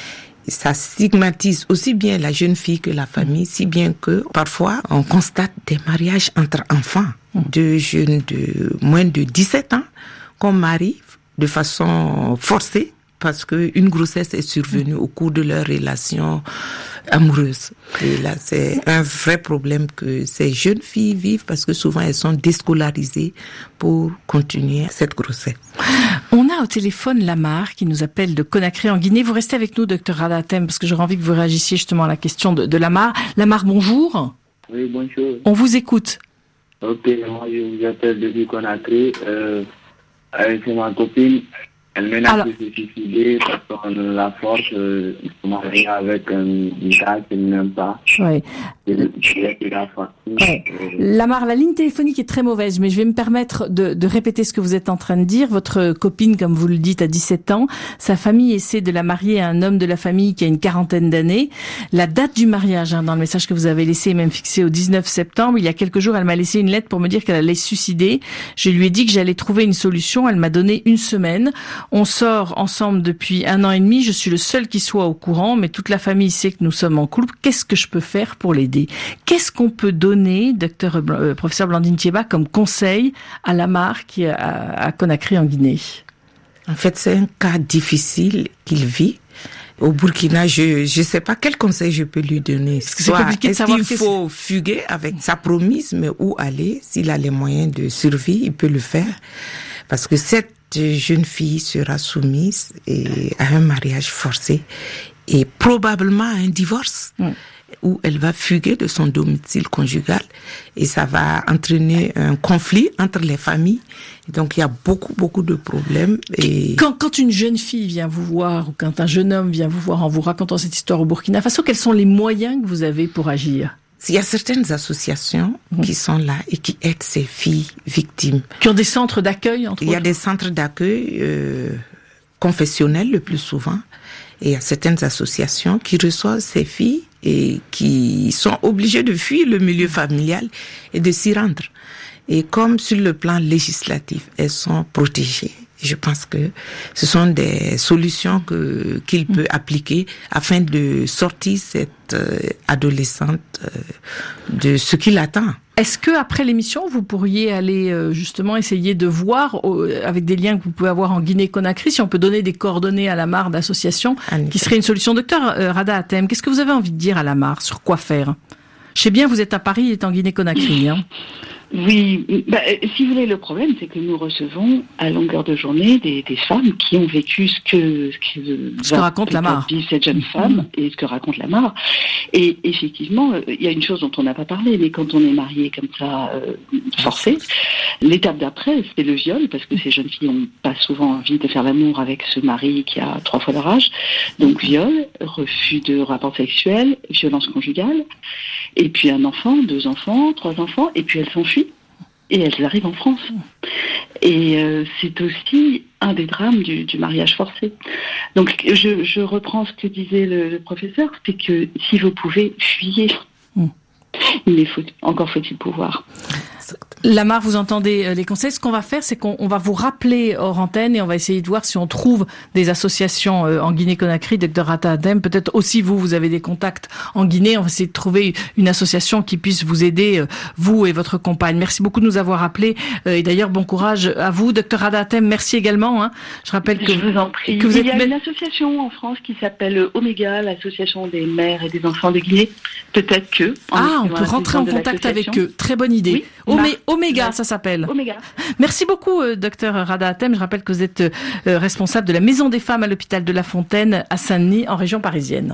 Ça stigmatise aussi bien la jeune fille que la famille, si bien que parfois on constate des mariages entre enfants de jeunes de moins de dix-sept ans qu'on marie de façon forcée parce que une grossesse est survenue au cours de leur relation amoureuse. Et là, c'est un vrai problème que ces jeunes filles vivent parce que souvent elles sont déscolarisées pour continuer cette grossesse.
On a au téléphone Lamar qui nous appelle de Conakry en Guinée. Vous restez avec nous, docteur Radatem, parce que j'aurais envie que vous réagissiez justement à la question de, de Lamar. Lamar, bonjour.
Oui, bonjour.
On vous écoute.
Ok, moi je vous appelle depuis Conakry. Euh, c'est ma copine. Elle menace de se suicider parce qu'on la force de se marier avec un gars qu'elle n'aime pas.
Oui. Ouais. Lamar, la ligne téléphonique est très mauvaise, mais je vais me permettre de, de répéter ce que vous êtes en train de dire. Votre copine, comme vous le dites, a dix-sept ans. Sa famille essaie de la marier à un homme de la famille qui a une quarantaine d'années. La date du mariage, hein, dans le message que vous avez laissé, est même fixée au dix-neuf septembre. Il y a quelques jours, elle m'a laissé une lettre pour me dire qu'elle allait se suicider. Je lui ai dit que j'allais trouver une solution. Elle m'a donné une semaine. On sort ensemble depuis un an et demi. Je suis le seul qui soit au courant, mais toute la famille sait que nous sommes en couple. Qu'est-ce que je peux faire pour l'aider ? suicider. Qu'est-ce qu'on peut donner, docteur, euh, professeur Blandine Thiéba, comme conseil à Lamar qui est à, à Conakry en Guinée?
En fait, c'est un cas difficile qu'il vit. Au Burkina, je je sais pas quel conseil je peux lui donner.
Parce que c'est compliqué de savoir
qu'il faut fuguer avec sa promise, mais où aller? S'il a les moyens de survie, il peut le faire. Parce que cette jeune fille sera soumise et à un mariage forcé et probablement à un divorce. Mm. Où elle va fuguer de son domicile conjugal et ça va entraîner un conflit entre les familles. Donc il y a beaucoup beaucoup de problèmes. Et
quand, quand une jeune fille vient vous voir ou quand un jeune homme vient vous voir en vous racontant cette histoire au Burkina Faso, quels sont les moyens que vous avez pour agir?
Il y a certaines associations mmh. qui sont là et qui aident ces filles victimes.
Qui ont des centres d'accueil entre
Il y a
autres.
des centres d'accueil euh, confessionnels le plus souvent. Et il y a certaines associations qui reçoivent ces filles et qui sont obligées de fuir le milieu familial et de s'y rendre. Et comme sur le plan législatif, elles sont protégées. Je pense que ce sont des solutions que qu'il peut appliquer afin de sortir cette euh, adolescente euh, de ce qui l'attend.
Est-ce que après l'émission, vous pourriez aller euh, justement essayer de voir euh, avec des liens que vous pouvez avoir en Guinée-Conakry, si on peut donner des coordonnées à Lamar d'association, qui serait une solution. Docteur euh, Rada Hatem, qu'est-ce que vous avez envie de dire à Lamar sur quoi faire? Je sais bien, vous êtes à Paris, il est en Guinée-Conakry, hein.
Oui, bah, si vous voulez, le problème, c'est que nous recevons à longueur de journée des, des femmes qui ont vécu ce que, ce que,
ce que raconte Lamar,
cette jeune femme, mmh. et ce que raconte Lamar. Et effectivement, il y a une chose dont on n'a pas parlé, mais quand on est marié comme ça, euh, forcé, l'étape d'après, c'est le viol, parce que ces jeunes filles n'ont pas souvent envie de faire l'amour avec ce mari qui a trois fois leur âge. Donc viol, refus de rapport sexuel, violence conjugale, et puis un enfant, deux enfants, trois enfants, et puis elles s'enfuient. Et elles arrivent en France. Et euh, c'est aussi un des drames du, du mariage forcé. Donc je, je reprends ce que disait le, le professeur, c'est que si vous pouvez, fuyez. Mm. Mais faut, encore faut-il pouvoir.
Lamar, vous entendez les conseils. Ce qu'on va faire, c'est qu'on on va vous rappeler hors antenne et on va essayer de voir si on trouve des associations en Guinée-Conakry, docteur Rada Hatem. Peut-être aussi vous, vous avez des contacts en Guinée. On va essayer de trouver une association qui puisse vous aider, vous et votre compagne. Merci beaucoup de nous avoir appelés. Et d'ailleurs, bon courage à vous, docteur Rada Hatem. Merci également. Hein. Je rappelle que,
Je vous en prie.
que vous êtes...
Il y a une association en France qui s'appelle Omega, l'association des mères et des enfants de Guinée. Peut-être que...
Ah, on peut rentrer en contact avec eux. Très bonne idée. Oui, Omé- Omega, ça s'appelle.
Omega.
Merci beaucoup, euh, docteur Rada Hatem. Je rappelle que vous êtes euh, responsable de la Maison des femmes à l'hôpital de La Fontaine à Saint-Denis, en région parisienne.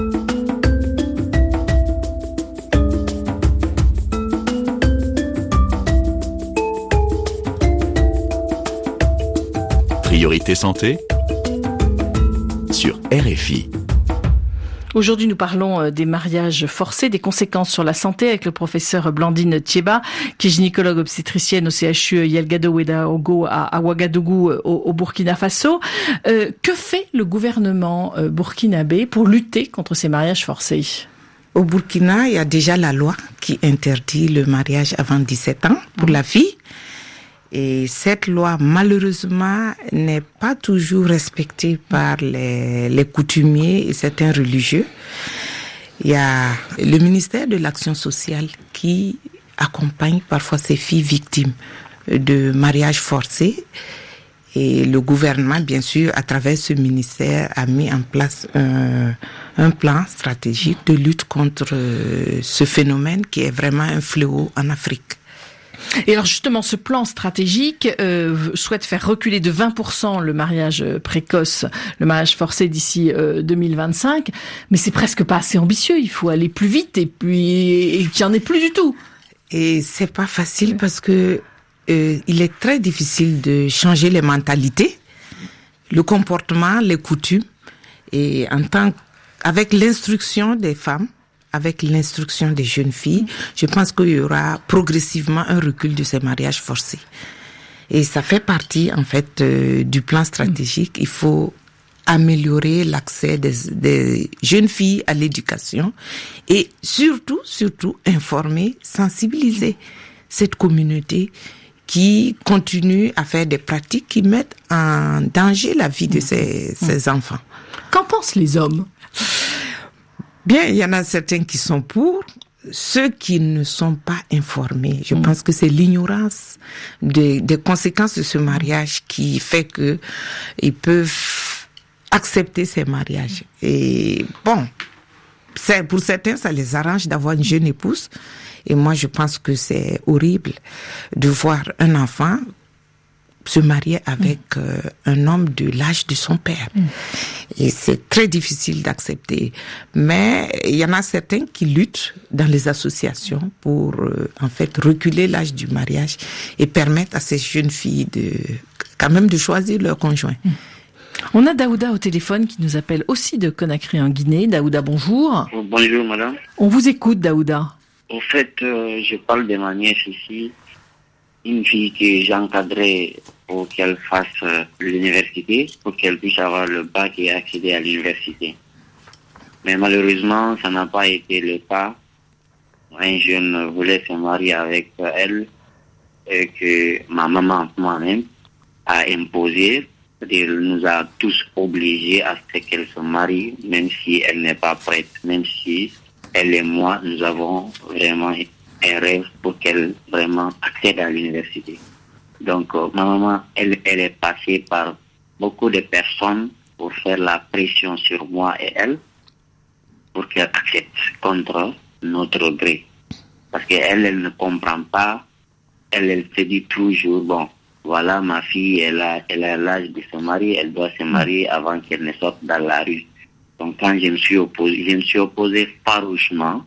Priorité santé sur R F I.
Aujourd'hui, nous parlons des mariages forcés, des conséquences sur la santé avec le professeur Blandine Thiéba, qui est gynécologue obstétricienne au C H U Yelgado Ouedaogo à Ouagadougou au, au Burkina Faso. Euh, que fait le gouvernement euh, burkinabé pour lutter contre ces mariages forcés?
Au Burkina, il y a déjà la loi qui interdit le mariage avant dix-sept ans pour la fille. Et cette loi, malheureusement, n'est pas toujours respectée par les, les coutumiers et certains religieux. Il y a le ministère de l'Action sociale qui accompagne parfois ces filles victimes de mariages forcés. Et le gouvernement, bien sûr, à travers ce ministère, a mis en place un, un plan stratégique de lutte contre ce phénomène qui est vraiment un fléau en Afrique.
Et alors justement, ce plan stratégique euh, souhaite faire reculer de vingt pour cent le mariage précoce, le mariage forcé d'ici euh, deux mille vingt-cinq, mais c'est presque pas assez ambitieux. Il faut aller plus vite et puis et qu'il n'y en ait plus du tout.
Et c'est pas facile parce que euh, il est très difficile de changer les mentalités, le comportement, les coutumes, et en tant avec l'instruction des femmes. Avec l'instruction des jeunes filles, je pense qu'il y aura progressivement un recul de ces mariages forcés. Et ça fait partie, en fait, euh, du plan stratégique. Il faut améliorer l'accès des, des jeunes filles à l'éducation et surtout, surtout, informer, sensibiliser cette communauté qui continue à faire des pratiques qui mettent en danger la vie de ces, ces enfants.
Qu'en pensent les hommes ?
Bien, il y en a certains qui sont pour, ceux qui ne sont pas informés, je mmh. pense que c'est l'ignorance des, des conséquences de ce mariage qui fait que ils peuvent accepter ces mariages. Et bon, c'est, pour certains, ça les arrange d'avoir une jeune épouse. Et moi, je pense que c'est horrible de voir un enfant se marier avec mmh. euh, un homme de l'âge de son père. Mmh. Et c'est très difficile d'accepter. Mais il y en a certains qui luttent dans les associations pour, euh, en fait, reculer l'âge du mariage et permettre à ces jeunes filles de, quand même de choisir leur conjoint.
Mmh. On a Daouda au téléphone qui nous appelle aussi de Conakry en Guinée. Daouda, bonjour.
Bonjour, madame.
On vous écoute, Daouda.
Au fait, euh, je parle de ma nièce ici, une fille que j'ai encadrée pour qu'elle fasse euh, l'université, pour qu'elle puisse avoir le bac et accéder à l'université. Mais malheureusement, ça n'a pas été le cas. Un jeune voulait se marier avec elle, et que ma maman, moi-même, a imposé. C'est-à-dire, elle nous a tous obligés à ce qu'elle se marie, même si elle n'est pas prête, même si elle et moi, nous avons vraiment un rêve pour qu'elle vraiment accède à l'université. Donc, euh, ma maman, elle, elle est passée par beaucoup de personnes pour faire la pression sur moi et elle, pour qu'elle accepte contre notre gré. Parce qu'elle, elle ne comprend pas, elle, elle se dit toujours, bon, voilà, ma fille, elle a, elle a l'âge de se marier, elle doit se marier avant qu'elle ne sorte dans la rue. Donc, quand je me suis opposé, je me suis opposé farouchement,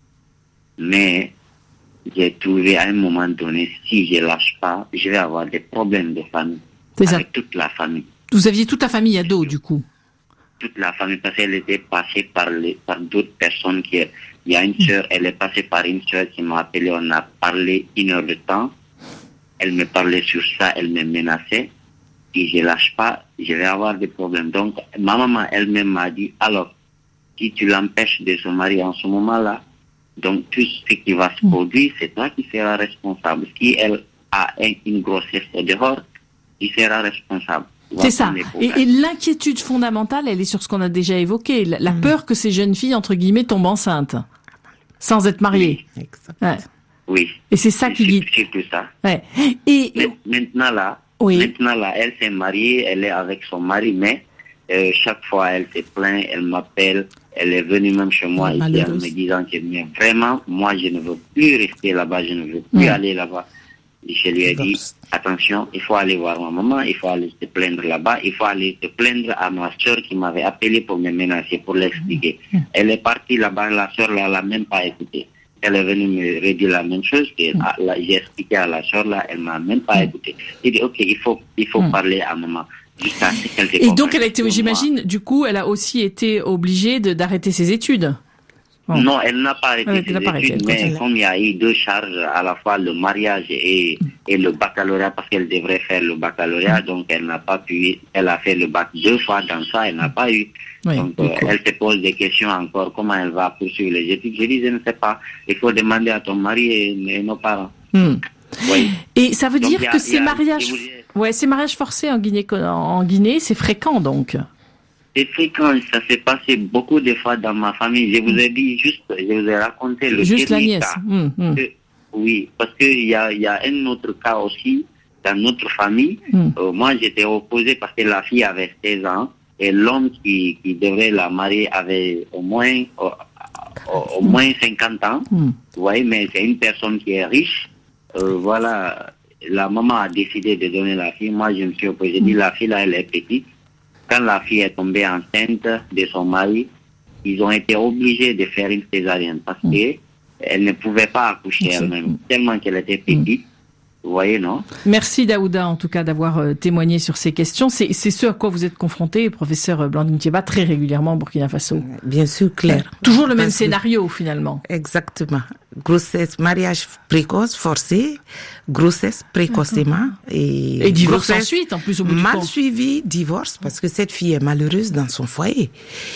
mais j'ai trouvé à un moment donné, si je lâche pas, je vais avoir des problèmes de famille. C'est avec ça. Toute la famille.
Vous aviez toute la famille à dos, du coup?
Toute la famille, parce qu'elle était passée par, les, par d'autres personnes. Qui, il y a une sœur, elle est passée par une sœur qui m'a appelé, on a parlé une heure de temps. Elle me parlait sur ça, elle me menaçait. Si je lâche pas, je vais avoir des problèmes. Donc, ma maman elle-même m'a dit, alors, si tu l'empêches de se marier en ce moment-là, donc tout ce qui va se produire, c'est toi qui seras responsable. Si elle a une grossesse au dehors, tu seras responsable.
C'est ça. Et, et l'inquiétude fondamentale, elle est sur ce qu'on a déjà évoqué, la, la mmh. peur que ces jeunes filles, entre guillemets, tombent enceintes, sans être mariées.
Oui. Ouais. Oui.
Et c'est ça qui guide.
C'est tout ça.
Ouais. Et,
et maintenant là, oui. maintenant là, elle s'est mariée, elle est avec son mari, mais euh, chaque fois elle se plaint, elle m'appelle, elle est venue même chez moi ici en me disant que mais vraiment, moi je ne veux plus rester là-bas, je ne veux plus mmh. aller là-bas. Et je lui ai dit, attention, il faut aller voir ma maman, il faut aller te plaindre là-bas, il faut aller te plaindre à ma soeur qui m'avait appelé pour me menacer, pour l'expliquer. Mmh. Elle est partie là-bas, la soeur là, elle n'a même pas écouté. Elle est venue me redire la même chose, que mmh. là, j'ai expliqué à la soeur là, elle m'a même pas mmh. écouté. J'ai dit, ok, il faut, il faut mmh. parler à maman. Jusqu'à ce qu'elle te
Et donc elle a été, j'imagine, du coup, elle a aussi été obligée de, d'arrêter ses études.
Oh. Non, elle n'a pas arrêté elle ses études, arrêté, mais comme il y a eu deux charges, à la fois le mariage et, et le baccalauréat, parce qu'elle devrait faire le baccalauréat, mmh. donc elle n'a pas pu, elle a fait le bac deux fois dans ça, elle n'a pas eu. Oui, donc euh, elle se pose des questions encore, comment elle va poursuivre les études. Je dis, je ne sais pas, il faut demander à ton mari et, et nos parents.
Mmh. Oui. Et ça veut donc, dire a, que ces a, mariages, vous... ouais, ces mariages forcés en Guinée, en Guinée, c'est fréquent donc?
C'est fréquent, ça s'est passé beaucoup de fois dans ma famille. Je vous ai dit juste, je vous ai raconté le
Juste la nièce. Mmh, mmh.
Que, oui, parce qu'il y a, y a un autre cas aussi dans notre famille. Mmh. Euh, moi, j'étais opposé parce que la fille avait seize ans et l'homme qui, qui devrait la marier avait au moins, au, au, au moins cinquante ans. Mmh. Vous voyez, mais c'est une personne qui est riche. Euh, voilà, la maman a décidé de donner la fille. Moi, je me suis opposé. J'ai dit, la fille là, elle est petite. Quand la fille est tombée enceinte de son mari, ils ont été obligés de faire une césarienne parce mmh. qu'elle ne pouvait pas accoucher elle-même, tellement qu'elle était petite. Mmh. Vous voyez, non?
Merci Daouda, en tout cas, d'avoir euh, témoigné sur ces questions. C'est, c'est ce à quoi vous êtes confronté, professeur Blandine Thiéba, très régulièrement au Burkina Faso.
Bien sûr, Claire.
Euh, toujours le même Parce scénario, que... finalement.
Exactement. Grossesse, mariage précoce, forcé, grossesse précocement et,
et divorce ensuite, en plus au bout du
mal
compte.
suivi, divorce, parce que cette fille est malheureuse dans son foyer.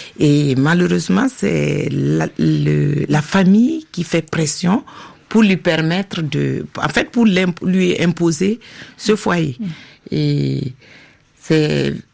Et malheureusement, c'est la, le, la famille qui fait pression pour lui permettre de, en fait, pour lui imposer ce foyer. Et c'est,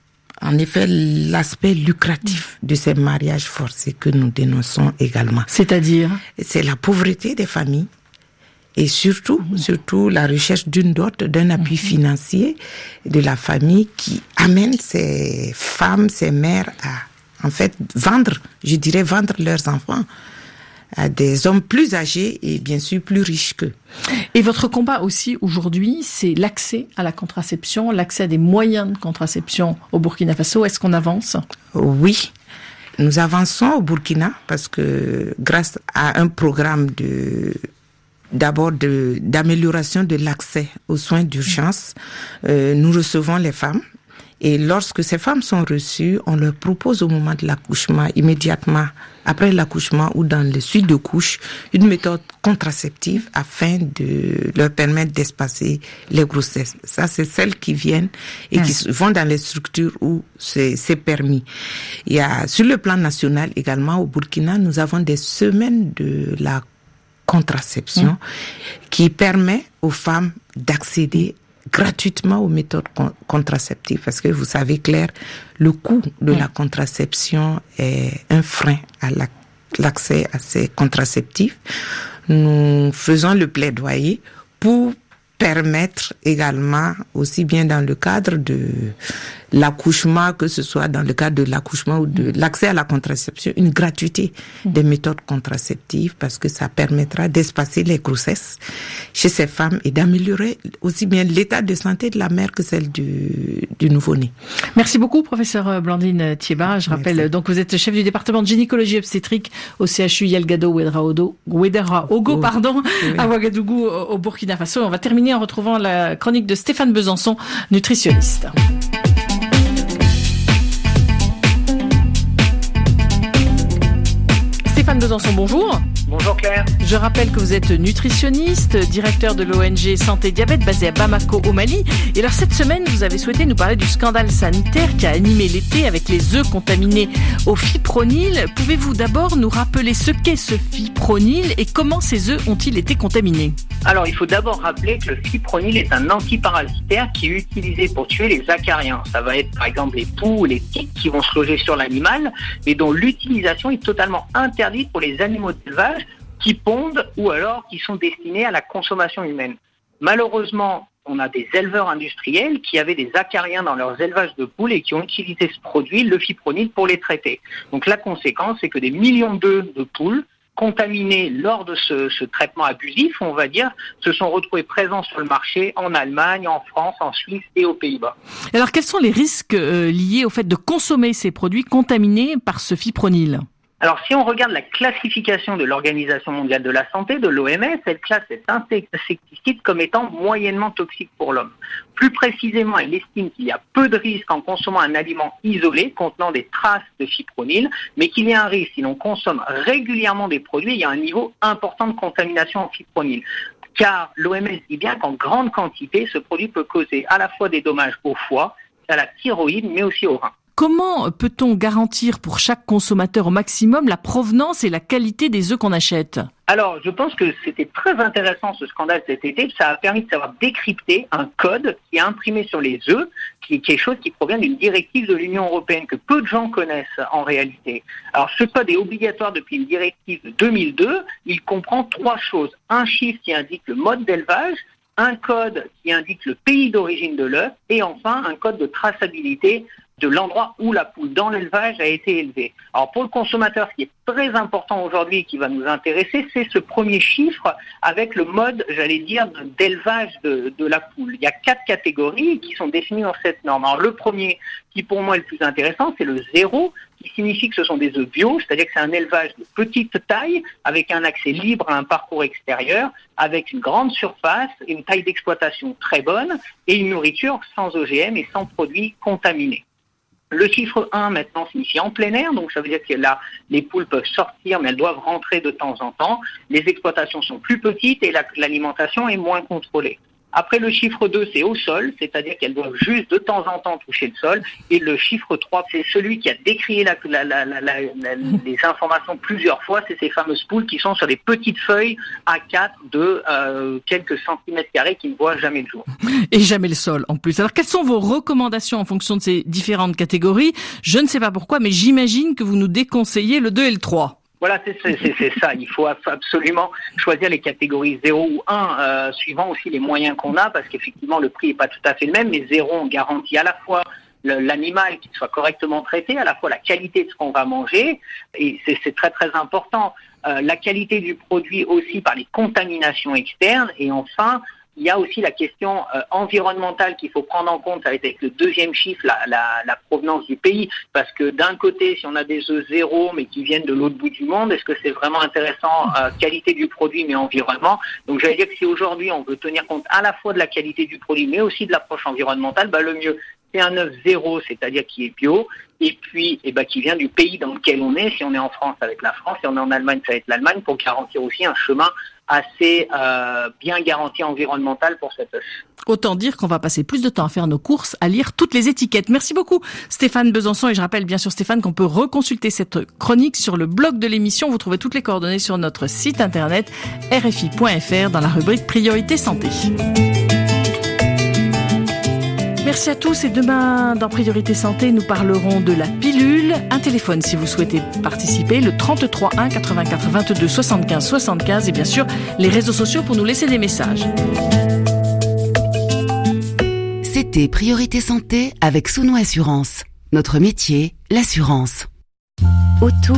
en effet l'aspect lucratif de ces mariages forcés que nous dénonçons également.
C'est-à-dire ?
C'est la pauvreté des familles et surtout, mmh. surtout la recherche d'une dot, d'un appui mmh. financier de la famille qui amène ces femmes, ces mères à, en fait, vendre, je dirais vendre leurs enfants à des hommes plus âgés et bien sûr plus riches qu'eux.
Et votre combat aussi aujourd'hui, c'est l'accès à la contraception, l'accès à des moyens de contraception au Burkina Faso. Est-ce qu'on avance ?
Oui, nous avançons au Burkina parce que grâce à un programme de d'abord de d'amélioration de l'accès aux soins d'urgence, euh, nous recevons les femmes. Et lorsque ces femmes sont reçues, on leur propose au moment de l'accouchement, immédiatement après l'accouchement ou dans les suites de couches, une méthode contraceptive afin de leur permettre d'espacer les grossesses. Ça, c'est celles qui viennent et mmh. qui vont dans les structures où c'est, c'est permis. Il y a, sur le plan national également, au Burkina, nous avons des semaines de la contraception mmh. qui permet aux femmes d'accéder gratuitement aux méthodes con- contraceptives parce que vous savez Claire, le coût de mmh. la contraception est un frein à la, l'accès à ces contraceptifs. Nous faisons le plaidoyer pour permettre également, aussi bien dans le cadre de l'accouchement, que ce soit dans le cadre de l'accouchement ou de l'accès à la contraception, une gratuité des méthodes contraceptives parce que ça permettra d'espacer les grossesses chez ces femmes et d'améliorer aussi bien l'état de santé de la mère que celle du, du nouveau-né.
Merci beaucoup, professeur Blandine Thiéba. Je rappelle, Merci. donc, vous êtes chef du département de gynécologie obstétrique au C H U Yelgado Ouedraogo, Ouedraogo, pardon, oui. à Ouagadougou, au Burkina Faso. On va terminer en retrouvant la chronique de Stéphane Besançon, nutritionniste. Stéphane Besançon, bonjour.
Bonjour Claire.
Je rappelle que vous êtes nutritionniste, directeur de l'O N G Santé Diabète basé à Bamako au Mali. Et alors cette semaine, vous avez souhaité nous parler du scandale sanitaire qui a animé l'été avec les œufs contaminés au fipronil. Pouvez-vous d'abord nous rappeler ce qu'est ce fipronil et comment ces œufs ont-ils été contaminés ?
Alors il faut d'abord rappeler que le fipronil est un antiparasitaire qui est utilisé pour tuer les acariens. Ça va être par exemple les poux ou les tiques qui vont se loger sur l'animal, mais dont l'utilisation est totalement interdite pour les animaux d'élevage qui pondent ou alors qui sont destinés à la consommation humaine. Malheureusement, on a des éleveurs industriels qui avaient des acariens dans leurs élevages de poules et qui ont utilisé ce produit, le fipronil, pour les traiter. Donc la conséquence, c'est que des millions d'œufs de poules contaminés lors de ce, ce traitement abusif, on va dire, se sont retrouvés présents sur le marché en Allemagne, en France, en Suisse et aux Pays-Bas.
Alors quels sont les risques euh, liés au fait de consommer ces produits contaminés par ce fipronil ?
Alors, si on regarde la classification de l'Organisation mondiale de la santé, de l'O M S, elle classe cet insecticide comme étant moyennement toxique pour l'homme. Plus précisément, elle estime qu'il y a peu de risques en consommant un aliment isolé contenant des traces de fipronil, mais qu'il y a un risque si l'on consomme régulièrement des produits, il y a un niveau important de contamination en fipronil. Car l'O M S dit bien qu'en grande quantité, ce produit peut causer à la fois des dommages au foie, à la thyroïde, mais aussi au rein.
Comment peut-on garantir pour chaque consommateur au maximum la provenance et la qualité des œufs qu'on achète ?
Alors, je pense que c'était très intéressant ce scandale cet été. Ça a permis de savoir décrypter un code qui est imprimé sur les œufs, qui est quelque chose qui provient d'une directive de l'Union européenne que peu de gens connaissent en réalité. Alors, ce code est obligatoire depuis une directive de deux mille deux. Il comprend trois choses. Un chiffre qui indique le mode d'élevage, un code qui indique le pays d'origine de l'œuf et enfin un code de traçabilité de l'endroit où la poule dans l'élevage a été élevée. Alors pour le consommateur, ce qui est très important aujourd'hui et qui va nous intéresser, c'est ce premier chiffre avec le mode, j'allais dire, d'élevage de, de la poule. Il y a quatre catégories qui sont définies dans cette norme. Alors le premier, qui pour moi est le plus intéressant, c'est le zéro, qui signifie que ce sont des œufs bio, c'est-à-dire que c'est un élevage de petite taille, avec un accès libre à un parcours extérieur, avec une grande surface et une taille d'exploitation très bonne, et une nourriture sans O G M et sans produits contaminés. Le chiffre un, maintenant, signifie en plein air, donc ça veut dire que là, les poules peuvent sortir, mais elles doivent rentrer de temps en temps. Les exploitations sont plus petites et la, l'alimentation est moins contrôlée. Après, le chiffre deux, c'est au sol, c'est-à-dire qu'elles doivent juste de temps en temps toucher le sol. Et le chiffre trois, c'est celui qui a décrié la, la, la, la, la, la, les informations plusieurs fois, c'est ces fameuses poules qui sont sur des petites feuilles A quatre de euh, quelques centimètres carrés qui ne voient jamais le jour.
Et jamais le sol, en plus. Alors, quelles sont vos recommandations en fonction de ces différentes catégories? Je ne sais pas pourquoi, mais j'imagine que vous nous déconseillez le deux et le trois.
Voilà, c'est, c'est, c'est ça. Il faut absolument choisir les catégories zéro ou un, euh, suivant aussi les moyens qu'on a, parce qu'effectivement, le prix n'est pas tout à fait le même, mais zéro, on garantit à la fois le, l'animal qui soit correctement traité, à la fois la qualité de ce qu'on va manger, et c'est, c'est très très important. Euh, la qualité du produit aussi par les contaminations externes, et enfin, il y a aussi la question euh, environnementale qu'il faut prendre en compte, ça va être avec le deuxième chiffre, la, la, la provenance du pays, parce que d'un côté, si on a des œufs zéro, mais qui viennent de l'autre bout du monde, est-ce que c'est vraiment intéressant, euh, qualité du produit, mais environnement? Donc j'allais dire que si aujourd'hui on veut tenir compte à la fois de la qualité du produit, mais aussi de l'approche environnementale, bah, le mieux, c'est un œuf zéro, c'est-à-dire qui est bio, et puis eh ben, qui vient du pays dans lequel on est. Si on est en France, ça va être la France, si on est en Allemagne, ça va être l'Allemagne, pour garantir aussi un chemin assez euh, bien garanti environnemental pour cet œuf.
Autant dire qu'on va passer plus de temps à faire nos courses, à lire toutes les étiquettes. Merci beaucoup Stéphane Besançon, et je rappelle bien sûr Stéphane qu'on peut reconsulter cette chronique sur le blog de l'émission. Vous trouvez toutes les coordonnées sur notre site internet r f i point f r dans la rubrique Priorité Santé. Merci à tous, et demain dans Priorité Santé, nous parlerons de la pilule. Un téléphone si vous souhaitez participer, le trente-trois un quatre-vingt-quatre vingt-deux soixante-quinze soixante-quinze, et bien sûr les réseaux sociaux pour nous laisser des messages.
C'était Priorité Santé avec Souno Assurance. Notre métier, l'assurance. Autour